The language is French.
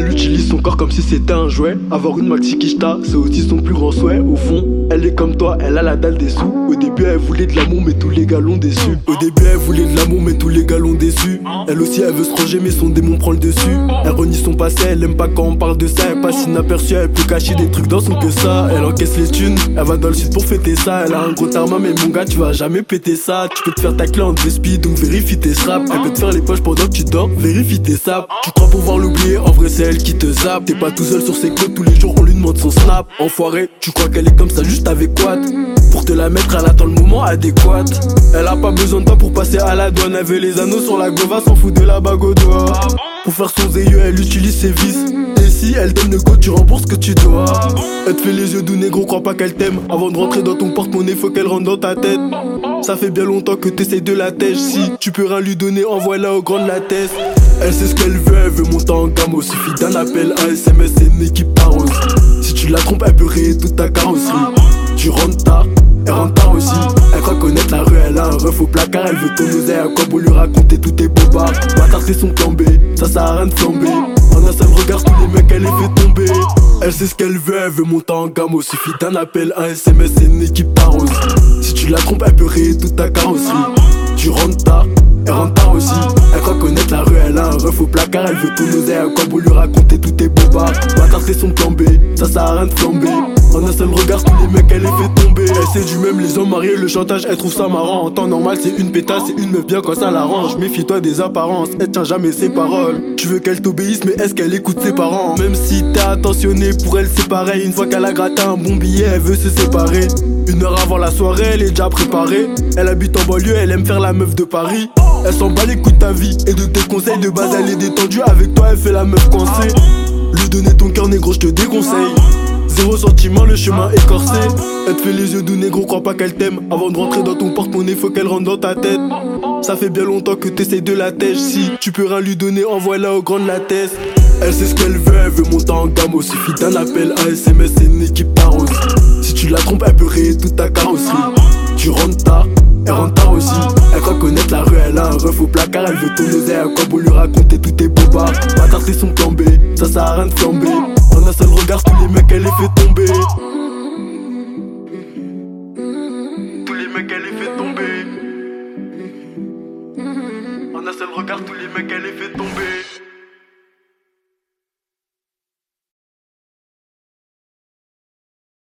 Elle utilise son corps comme si c'était un jouet. Avoir une maxi quicheta, c'est aussi son plus grand souhait. Au fond, elle est comme toi, elle a la dalle des sous. Au début elle voulait de l'amour mais tous les gars l'ont déçu. Au début elle voulait de l'amour mais tous les gars l'ont déçu. Elle aussi elle veut se ranger mais son démon prend le dessus. Elle renie son passé, elle aime pas quand on parle de ça. Elle passe inaperçue, elle peut cacher des trucs dans son que ça. Elle encaisse les thunes, elle va dans le sud pour fêter ça. Elle a un gros tarma mais mon gars tu vas jamais péter ça. Tu peux te faire ta clé en deux speed donc vérifie tes straps. Elle peut te faire les poches pendant que tu dors, vérifie tes saps. Tu crois pouvoir l'oublier, en vrai c'est elle qui te zappe. T'es pas tout seul sur ses côtes, tous les jours on lui demande son snap. Enfoiré, tu crois qu'elle est comme ça juste avec quoi? Pour te la mettre, elle attend le moment adéquat. Elle a pas besoin de toi pour passer à la douane. Elle veut les anneaux sur la gova, s'en fout de la bague au doigt. Pour faire son zéyeux, elle utilise ses vis. Et si elle donne le go, tu rembourses ce que tu dois. Elle te fait les yeux doux, négro, crois pas qu'elle t'aime. Avant de rentrer dans ton porte-monnaie, faut qu'elle rentre dans ta tête. Ça fait bien longtemps que t'essayes de la tèche. Si tu peux rien lui donner, envoie-la au grand de la tête. Elle sait ce qu'elle veut monter en gamme. Au suffit d'un appel, un SMS, c'est une équipe parose. Si tu la trompes, elle peut rayer toute ta carrosserie. Tu rentres tard, elle rentre tard aussi. Elle croit connaître la rue, elle a un ref au placard. Elle veut ton oseille, à quoi pour lui raconter tous tes bobards. Bâtard c'est son plan B, ça sert à rien de flamber. En un seul regard, tous les mecs elle les fait tomber. Elle sait ce qu'elle veut monter en gamme. Au suffit d'un appel, un SMS, c'est une équipe parose. Si tu la trompes, elle peut rayer toute ta carrosserie. Tu rentres tard, elle rentre tard aussi. Elle croit connaître la rue, elle a un ref au placard. Elle veut ton oseille, à quoi pour lui raconter tous tes bobards. Bâtard c'est son plan B, ça sert à rien de flamber. En un seul regard, tous les mecs elle les fait tomber. Elle sait du même les hommes mariés, le chantage, elle trouve ça marrant. En temps normal, c'est une pétasse, c'est une meuf bien quand ça l'arrange. Méfie-toi des apparences, elle tient jamais ses paroles. Tu veux qu'elle t'obéisse, mais est-ce qu'elle écoute ses parents? Même si t'es attentionné, pour elle c'est pareil. Une fois qu'elle a gratté un bon billet, elle veut se séparer. Une heure avant la soirée, elle est déjà préparée. Elle habite en banlieue, elle aime faire la meuf de Paris. Elle s'en bat les coups de ta vie et de tes conseils. De base elle est détendue, avec toi elle fait la meuf coincée. Lui donner ton cœur négro, je te déconseille. Zéro sentiment, le chemin écorcé. Elle te fait les yeux doux, négro, crois pas qu'elle t'aime. Avant de rentrer dans ton porte-monnaie, faut qu'elle rentre dans ta tête. Ça fait bien longtemps que t'essayes de la tèche. Si tu peux rien lui donner, envoie-la au grand de la tête. Elle sait ce qu'elle veut monter en gamme. Au suffit d'un appel, un SMS, c'est une équipe parose. Si tu la trompes, elle peut rayer toute ta carrosserie. Tu rentres tard, elle rentre tard aussi. Elle croit connaître la rue, elle a un ref au placard. Elle veut ton oseille, à quoi pour lui raconter tous tes bobards. Bâtard c'est son plan B, ça sert à rien de flamber. En un seul regard, tous les mecs elle les fait tomber. Tous les mecs elle les fait tomber. En un seul regard, tous les mecs elle les fait tomber.